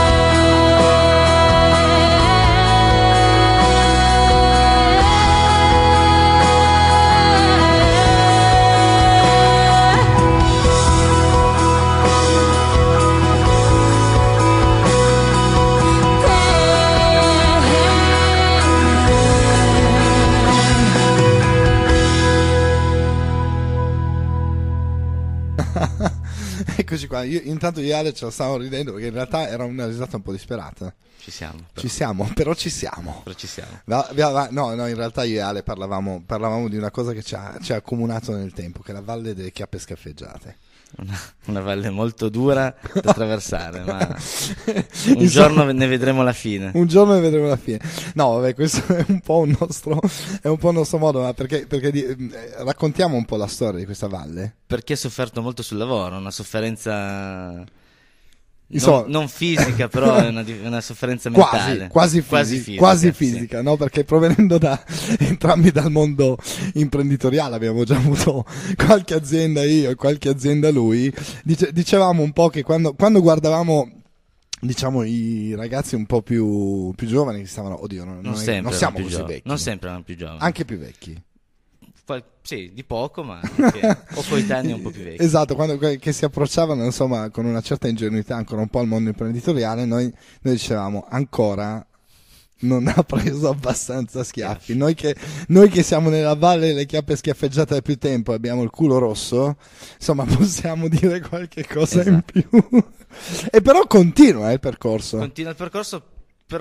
Eccoci qua, intanto io e Ale ce la stavamo ridendo perché in realtà era una risata un po' disperata. Ci siamo. Però ci siamo. No, in realtà io e Ale parlavamo di una cosa che ci ha accomunato nel tempo, che è la Valle delle Chiappe Scaffeggiate. Una valle molto dura da attraversare, ma un giorno ne vedremo la fine. No, vabbè, questo è un po' un nostro modo, ma perché raccontiamo un po' la storia di questa valle. Perché ha sofferto molto sul lavoro, una sofferenza Insomma, non fisica, però è una sofferenza mentale. Quasi fisica, no? Perché provenendo entrambi dal mondo imprenditoriale, abbiamo già avuto qualche azienda io e qualche azienda lui, dicevamo un po' che quando guardavamo, diciamo, i ragazzi un po' più giovani, che stavano, oddio, non siamo così vecchi. Non sempre erano più giovani. Anche più vecchi. Sì, di poco, ma anche, o coetanei un po' più vecchi. Esatto, che si approcciavano, insomma, con una certa ingenuità ancora un po' al mondo imprenditoriale, noi dicevamo ancora non ha preso abbastanza schiaffi. Noi che siamo nella valle delle chiappe schiaffeggiate da più tempo e abbiamo il culo rosso, insomma, possiamo dire qualche cosa in più. E però continua il percorso. Continua il percorso, però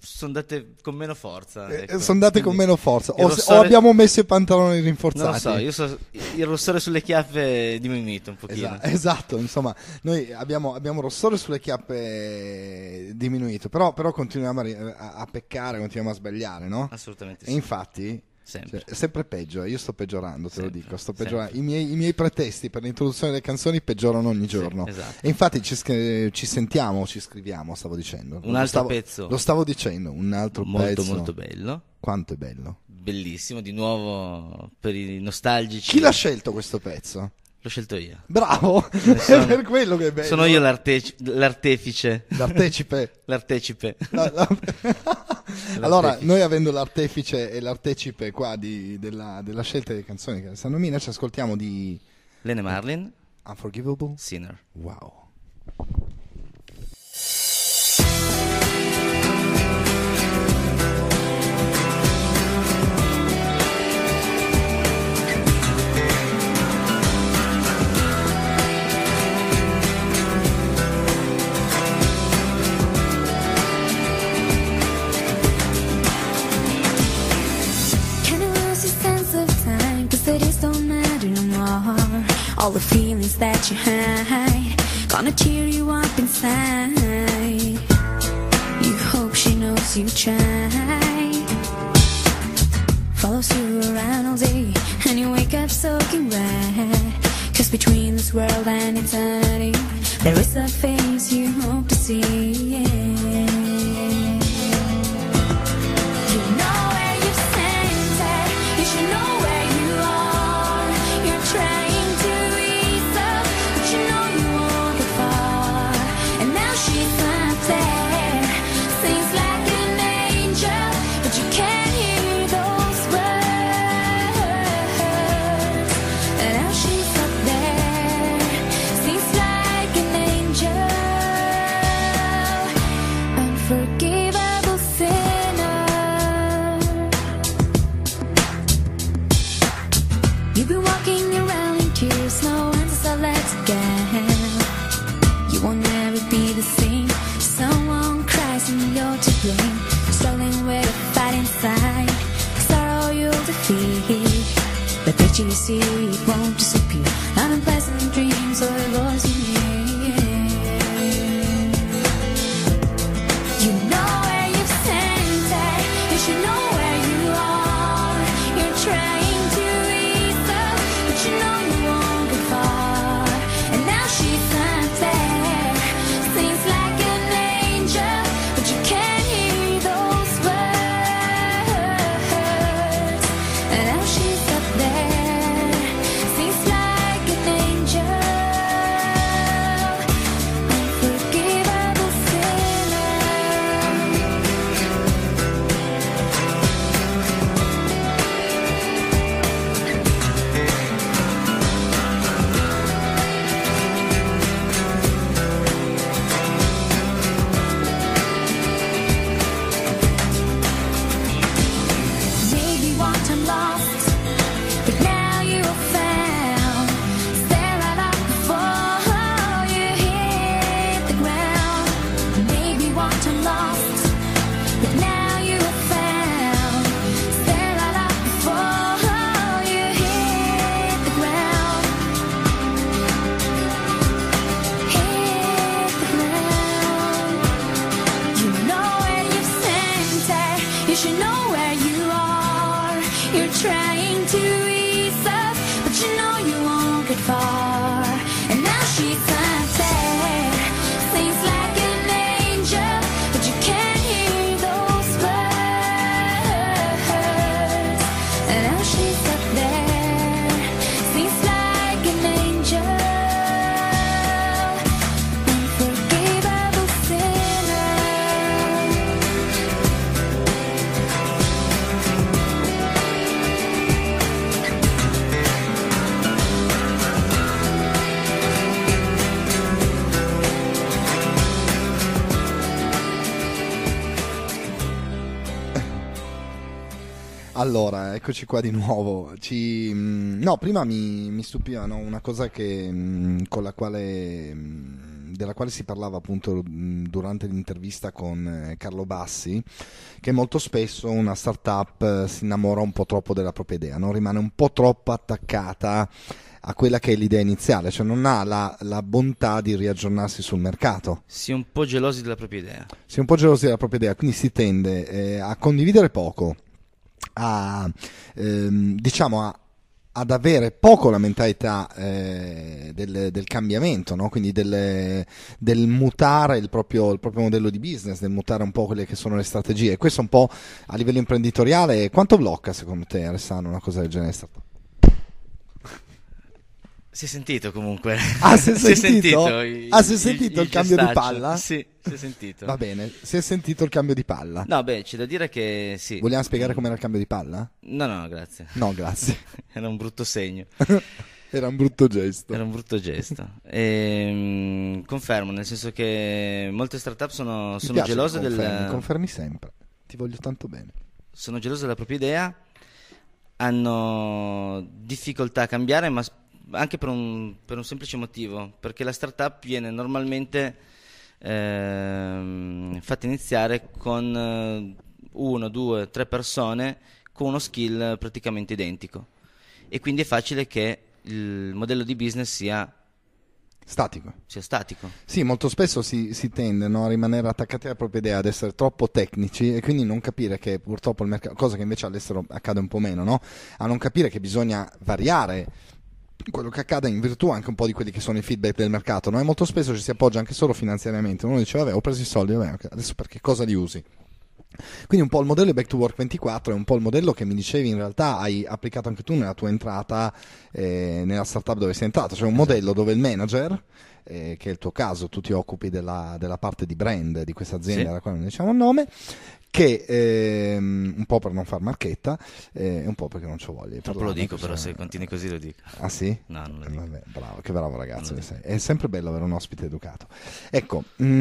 sono date con meno forza. Sono date con meno forza. il O rossore- abbiamo messo i pantaloni Non rinforzati. lo so, il rossore sulle chiappe è diminuito un pochino. Esatto, insomma, noi abbiamo rossore sulle chiappe diminuito, però continuiamo a peccare, continuiamo a sbagliare, no? Assolutamente E sì. infatti, Sempre. cioè, è sempre peggio, io sto peggiorando, te lo Sempre, dico, sto sempre. peggiorando. I miei pretesti per l'introduzione delle canzoni peggiorano ogni giorno. esatto. E infatti ci sentiamo, ci scriviamo, stavo dicendo. Un altro pezzo. Lo stavo dicendo, un altro Molto pezzo. molto bello. Quanto è bello. Bellissimo, di nuovo per i nostalgici. Chi l'ha scelto questo pezzo? L'ho scelto io. Bravo, sono- è per quello che è bello. Sono io l'artefice. L'artefice. L'artefice. Allora, noi avendo l'artefice e l'artefice qua della scelta delle canzoni che stanno nomina, ci ascoltiamo di Lene Marlin, Unforgivable. Sinner. Wow. Can you lose your sense of time? 'Cause the days don't matter no more. All the feelings that you hide gonna tear you up inside. You hope she knows you tried. Follows you around all day and you wake up soaking wet. 'Cause between this world and eternity there is a face you hope to see. You know where you've sent it, you should know where you are. You're trying to ease up, but you know you won't get far. And now she's not there, seems like an angel, but you can't hear those words. And now she's up there, seems like an angel, unforgivable sinner. You've been walking around in tears, no answers are left again. You won't never be the same. Someone cries and you're to blame. Struggling with a fight inside. Sorrow you'll defeat. The picture you see, it won't disappear. Not unpleasant dreams or a voice you hear. You know where you've sent it, you should know where you are. You're trying to ease up, but you know you won't get far. And now she's not there, seems like an angel, but you can't hear those words. And now she's up there, seems like an angel, unforgivable sinner. Maybe one time lost, but now you are found. Stare right up before you hit the ground. Maybe one time lost, but now you are found. Stare right up before you hit the ground. Hit the ground. You know where you've sent it, you should know where you are. You're trying to ease up, but you know you won't get far. And now she's not there, seems like an angel, but you can't hear those words. And now she's up there, seems like an angel, unforgivable sinner. Allora, eccoci qua di nuovo. No, prima mi stupiva, no, una cosa con la quale della quale si parlava appunto durante l'intervista con Carlo Bassi, che molto spesso una startup si innamora un po' troppo della propria idea, no? Rimane un po' troppo attaccata a quella che è l'idea iniziale, cioè non ha la bontà di riaggiornarsi sul mercato. Si è un po' gelosi della propria idea. Si è un po' gelosi della propria idea, quindi si tende a condividere poco, ad avere poco la mentalità del cambiamento, no? Quindi del mutare il proprio modello di business, del mutare un po' quelle che sono le strategie. Questo un po' a livello imprenditoriale. Quanto blocca secondo te, Alessandro, una cosa del genere? Si è sentito comunque. Ah, si è Si è sentito? Si è il sentito il cambio di gestaccio. palla? Sì, si è sentito. Va bene, si è sentito il cambio di palla. No, beh, c'è da dire che sì. Vogliamo spiegare com'era il cambio di palla? No, grazie. No, grazie. Era un brutto segno. Era un brutto gesto. Era un brutto gesto. Confermo, nel senso che molte startup sono Mi piace gelose che confermi sempre. Ti voglio tanto bene. sono gelose della propria idea, hanno difficoltà a cambiare, ma anche per un semplice motivo, perché la startup viene normalmente fatta iniziare con 1, 2, 3 persone con uno skill praticamente identico, e quindi è facile che il modello di business sia Statico. Sì, molto spesso si tende, no, a rimanere attaccati alla propria idea, ad essere troppo tecnici e quindi non capire che purtroppo il mercato, cosa che invece all'estero accade un po' meno, no? A non capire che bisogna variare quello che accade in virtù anche un po' di quelli che sono i feedback del mercato, no? E molto spesso ci si appoggia anche solo finanziariamente. Uno dice, vabbè, ho preso i soldi, vabbè, adesso perché cosa li usi? Quindi un po' il modello di Back to Work 24 è un po' il modello che mi dicevi in realtà hai applicato anche tu nella tua entrata nella startup dove sei entrato, cioè un modello dove il manager, che è il tuo caso, tu ti occupi della parte di brand di questa azienda, Sì. alla quale non diciamo il nome, che un po' per non far marchetta e un po' perché non ci voglio. Troppo lo dico, però se continui così lo dico. Ah sì? No, non lo dico. Vabbè, bravo, che bravo ragazzo Non che lo sei. È sempre bello avere un ospite educato. Ecco,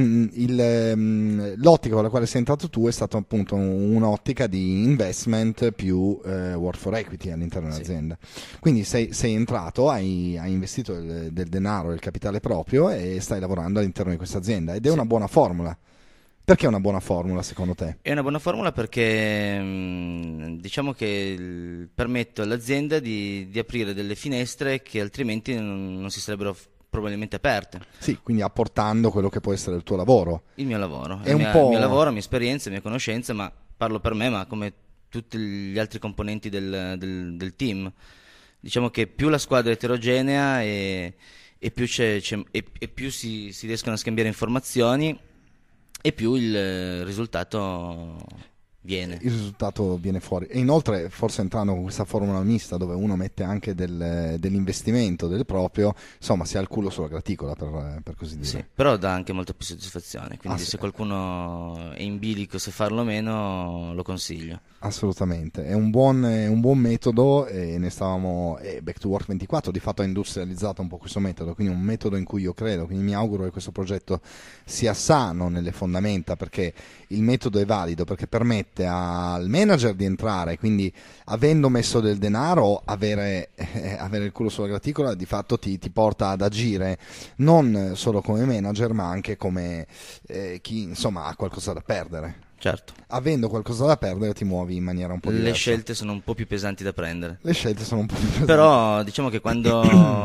l'ottica con la quale sei entrato tu è stata appunto un'ottica di investment più work for equity all'interno Sì. dell'azienda. Quindi sei entrato, hai investito del denaro, del capitale proprio e stai lavorando all'interno di questa azienda ed è una buona formula. Perché è una buona formula secondo te? È una buona formula perché diciamo che permette all'azienda di aprire delle finestre che altrimenti non si sarebbero probabilmente aperte. Sì, quindi apportando quello che può essere il tuo lavoro. Il mio lavoro, È un po'... il mio lavoro, la mia esperienza, le mie conoscenze, ma parlo per me, ma come tutti gli altri componenti del team. Diciamo che più la squadra è eterogenea e più, e più si riescono a scambiare informazioni e più il risultato viene. Il risultato viene fuori. E inoltre, forse entrando con questa formula mista dove uno mette anche dell'investimento del proprio, insomma, si ha il culo sulla graticola, per così dire. Sì, però dà anche molta più soddisfazione. Quindi sì. se qualcuno è in bilico se farlo o meno, lo consiglio. Assolutamente, è un buon metodo e ne stavamo. Back to Work 24 di fatto ha industrializzato un po' questo metodo, quindi un metodo in cui io credo, quindi mi auguro che questo progetto sia sano nelle fondamenta, perché il metodo è valido, perché permette al manager di entrare, quindi avendo messo del denaro avere il culo sulla graticola di fatto ti porta ad agire non solo come manager ma anche come chi insomma ha qualcosa da perdere. Certo. Avendo qualcosa da perdere ti muovi in maniera un po' diversa. Le scelte sono un po' più pesanti da prendere. Le scelte sono un po' più pesanti. Però diciamo che quando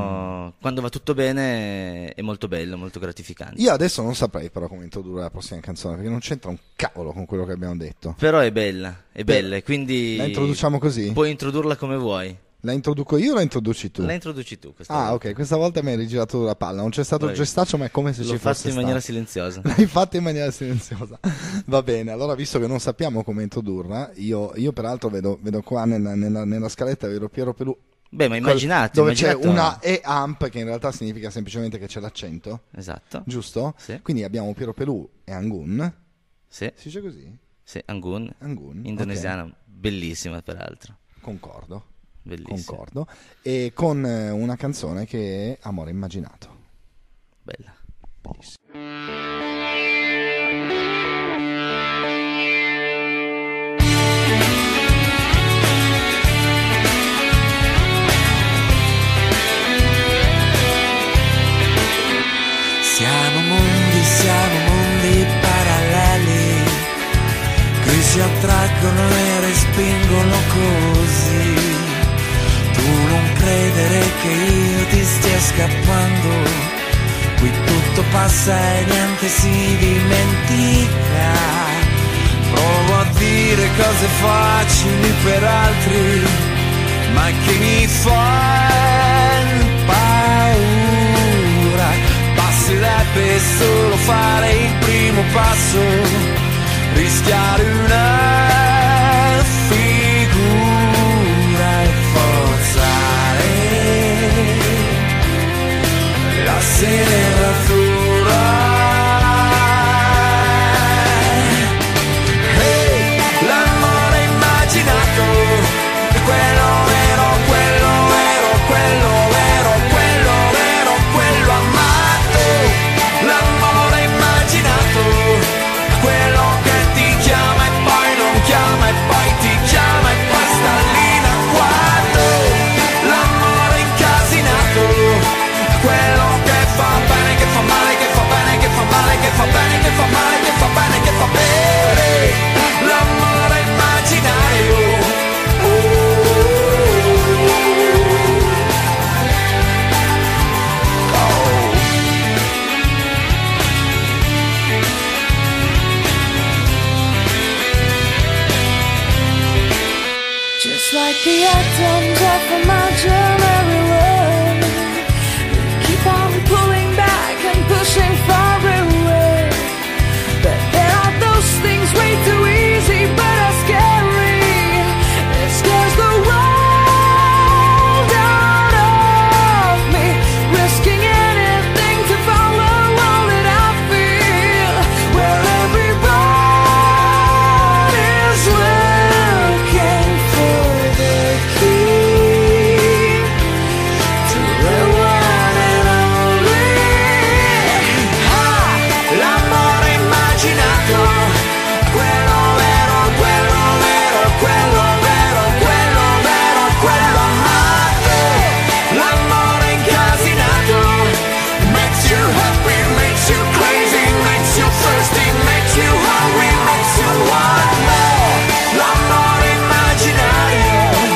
va tutto bene è molto bello, molto gratificante. Io adesso non saprei però come introdurre la prossima canzone, perché non c'entra un cavolo con quello che abbiamo detto. Però è bella, e quindi La introduciamo così? puoi introdurla come vuoi. La introduco io o la introduci tu? La introduci tu questa Ah, volta. ok, questa volta mi hai rigirato la palla. Non c'è stato il Bravi. gestaccio, ma è come se L'ho ci fatto fosse in maniera stato. silenziosa. L'hai fatto in maniera silenziosa. Va bene, allora visto che non sappiamo come introdurla, io peraltro vedo qua nella scaletta vedo Piero Pelù. Beh, ma immaginate. Dove c'è una E-amp che in realtà significa semplicemente che c'è l'accento. Esatto. Giusto? Sì. Quindi abbiamo Piero Pelù e Angun. Sì, Si dice così? sì, Angun. Angun. Indonesiana, ok. bellissima peraltro. Concordo. Bellissima. Concordo. E con una canzone che è Amore immaginato. Bella. Bellissimo. Siamo mondi paralleli che si attraggono e respingono così. Tu non credere che io ti stia scappando, qui tutto passa e niente si dimentica. Provo a dire cose facili per altri, ma che mi fanno paura. Basterebbe solo fare il primo passo, rischiare una figura e forzare la serratura. Hey, l'amore immaginato, quello vero, quello vero, quello vero, quello vero, quello amato. L'amore immaginato, quello che ti chiama e poi non chiama e poi ti chiama e poi sta lì in agguato. L'amore incasinato, quello che fa bene, che fa male, che fa bene, che fa male, che fa bene, che fa male, che fa bene, che fa bene. L'amore immaginario. Just like the atoms of imaginary love, keep on pulling back and pushing far away. But there are those things way too easy but are scary. It scares the world out of me, risking anything to follow all that I feel. Where everybody's looking for the key to the one and only. L'amore immaginato, quello vero, quello vero, quello vero, quello vero, quello amato. L'amore incasinato, makes you happy, makes you crazy, makes you thirsty, makes you hungry, makes you want more. L'amore immaginario.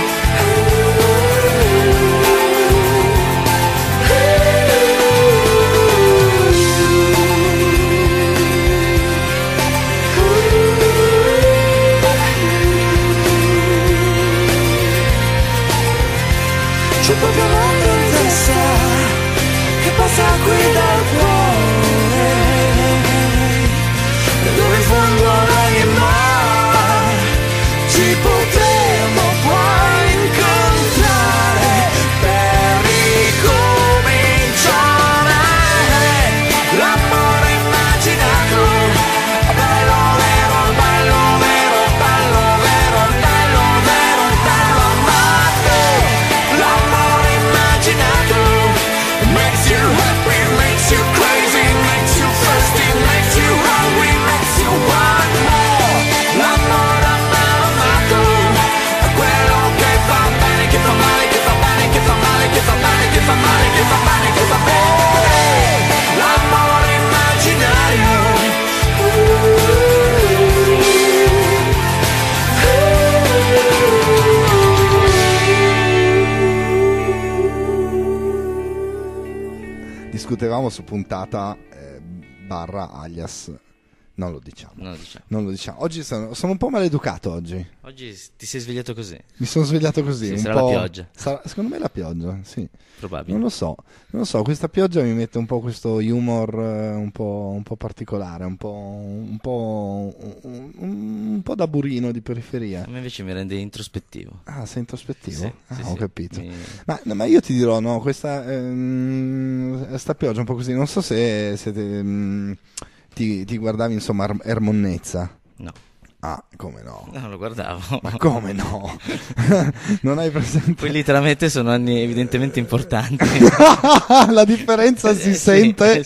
C'è proprio mondo in testa che passa qui dal cuore, e dove in fondo non è mai ci potremo poi incontrare per ricominciare. L'amore immaginato, bello vero, bello vero, bello vero, bello vero, bello amato. L'amore immaginato, makes you happy, makes you crazy, makes you thirsty, makes you hungry, makes you want more. L'amore amato, quello che fa bene, che fa male, che fa bene, che fa male, che fa bene, che fa male, che fa bene, che fa bene. L'amore immaginario. Discutevamo su puntata barra alias. Non lo diciamo. Non lo diciamo. Non lo diciamo. Oggi sono un po' maleducato oggi. Oggi ti sei svegliato così? Mi sono svegliato così. Sì, un sarà po'... la pioggia. Secondo me è la pioggia, sì. Probabile. Non lo so, questa pioggia mi mette un po' questo humor un po' particolare, un po' da burino di periferia. A me invece mi rende introspettivo. Ah, sei introspettivo? Sì, sì, Ho sì. capito. Ma io ti dirò, no, questa sta pioggia un po' così, non so se ti guardavi, insomma, Ermonnezza. No. Ah, come no? No, lo guardavo. Ma come no? Non hai presente? Quelli tra me e te sono anni evidentemente importanti. La differenza si Sì, sente sì.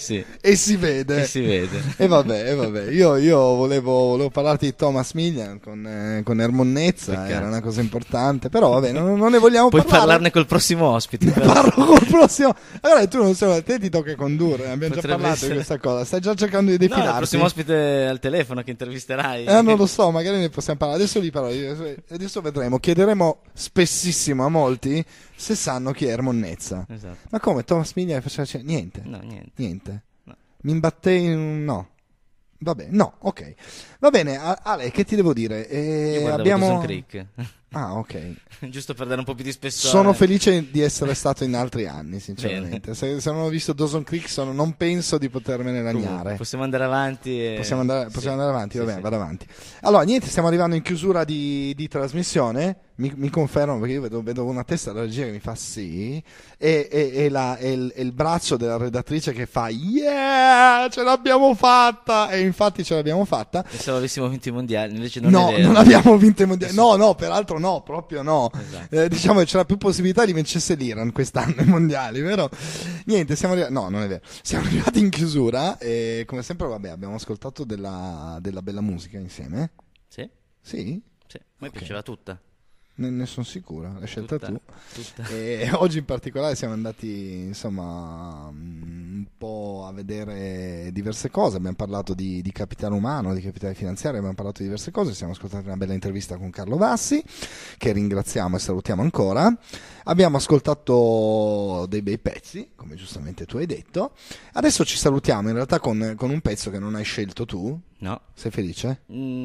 E si vede. E si vede. E vabbè. Io volevo parlarti di Thomas Millian con Ermonnezza, Peccato. era una cosa importante, però vabbè, non ne vogliamo Puoi parlare. parlarne col prossimo ospite. però. Parlo col prossimo. Allora tu non sei, a te ti tocca condurre, abbiamo già Potrebbe parlato essere. di questa cosa, stai già cercando di No, il defilarti. prossimo ospite al telefono che intervisterai. Non lo so, magari ne possiamo parlare. Adesso vi parlo, adesso vedremo. Chiederemo spessissimo a molti se sanno chi è Ermonnezza. Esatto. Ma come Thomas Millian faceva niente? No, niente. Niente. No. Mi imbattei in no. Vabbè, no, ok. Va bene, Ale, che ti devo dire? Io guardavo Abbiamo Dawson's Creek. Ah, ok. Giusto per dare un po' più di spessore. Sono felice di essere stato in altri anni, sinceramente. Se non ho visto Dawson's Creek, non penso di potermene lagnare. Possiamo andare avanti. Possiamo andare Sì. avanti, va Sì, bene, sì. vado avanti. Allora, niente, stiamo arrivando in chiusura di trasmissione. Mi confermo, perché io vedo una testa della regia che mi fa sì, e il braccio della redattrice che fa yeah, ce l'abbiamo fatta, e infatti ce l'abbiamo fatta. Pensavo avessimo vinto i mondiali, invece non No, è vero. non abbiamo vinto i mondiali. No, peraltro no, proprio no. Esatto. Diciamo che c'era più possibilità di vincesse l'Iran quest'anno ai mondiali, vero? Niente, siamo arrivati. No, non è vero. Siamo arrivati in chiusura e come sempre, vabbè, abbiamo ascoltato della bella musica insieme. Sì, Sì? sì. A me Ok. piaceva tutta. Ne sono sicuro, l'hai scelta Tutta, tu. tutta. E oggi in particolare siamo andati insomma un po' a vedere diverse cose, abbiamo parlato di capitale umano, di capitale finanziario, abbiamo parlato di diverse cose, siamo ascoltati una bella intervista con Carlo Bassi, che ringraziamo e salutiamo ancora, abbiamo ascoltato dei bei pezzi, come giustamente tu hai detto, adesso ci salutiamo in realtà con un pezzo che non hai scelto tu, No. sei felice?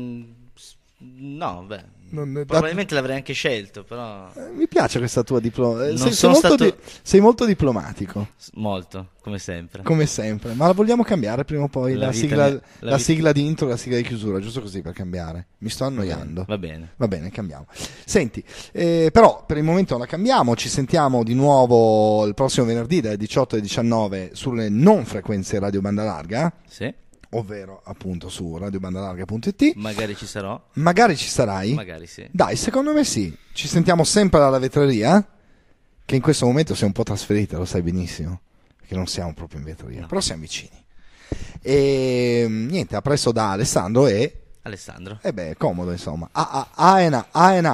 No, beh. Non- Probabilmente l'avrei anche scelto, però Mi piace questa tua Non sei sono molto stato- sei molto diplomatico. molto, come sempre. Come sempre, ma la vogliamo cambiare prima o poi La la vita sigla, ne- la la vita- sigla di intro e la sigla di chiusura, giusto così per cambiare. Mi sto annoiando. Va bene. Va bene, cambiamo. Senti, però per il momento non la cambiamo, ci sentiamo di nuovo il prossimo venerdì dalle 18 alle 19 sulle non frequenze Radio Banda Larga, Sì, ovvero appunto su radiobandalarga.it. magari ci sarò. Magari ci sarai? Magari sì. Dai, secondo me sì. Ci sentiamo sempre alla vetreria, che in questo momento sei un po' trasferita, lo sai benissimo, perché non siamo proprio in vetreria, No. però siamo vicini. E niente, a presto da Alessandro Alessandro. comodo insomma. ANA.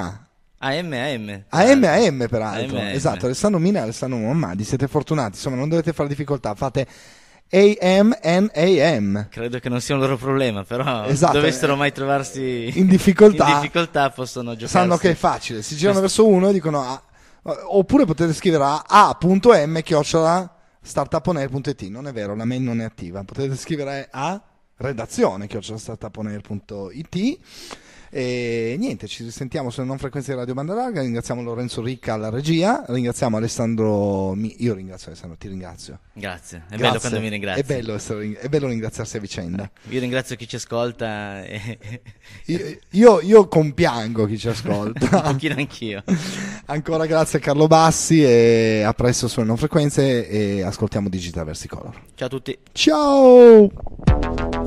AM peraltro. AM. Esatto, Alessandro Mina e Alessandro Muhammadi, siete fortunati, insomma non dovete fare difficoltà, fate AM. Credo che non sia un loro problema, però Esatto, dovessero mai trovarsi in difficoltà. in difficoltà possono giocare. Sanno che è facile, si girano verso uno e dicono oppure potete scrivere a a.m@startuponair.it. Non è vero, la mail non è attiva, potete scrivere a redazione@startuponair.it. E niente, ci risentiamo sulle non frequenze di Radio Banda Larga. Ringraziamo Lorenzo Ricca alla regia, ringraziamo Alessandro. Io ringrazio Alessandro, ti ringrazio. Grazie, è Grazie. bello quando mi ringrazi. È bello ringraziarsi a vicenda. Io ringrazio chi ci ascolta e Io compiango chi ci un ascolta. pochino anch'io. Ancora grazie a Carlo Bassi e a presto sulle non frequenze e ascoltiamo Digital Versicolor. Ciao a tutti. Ciao!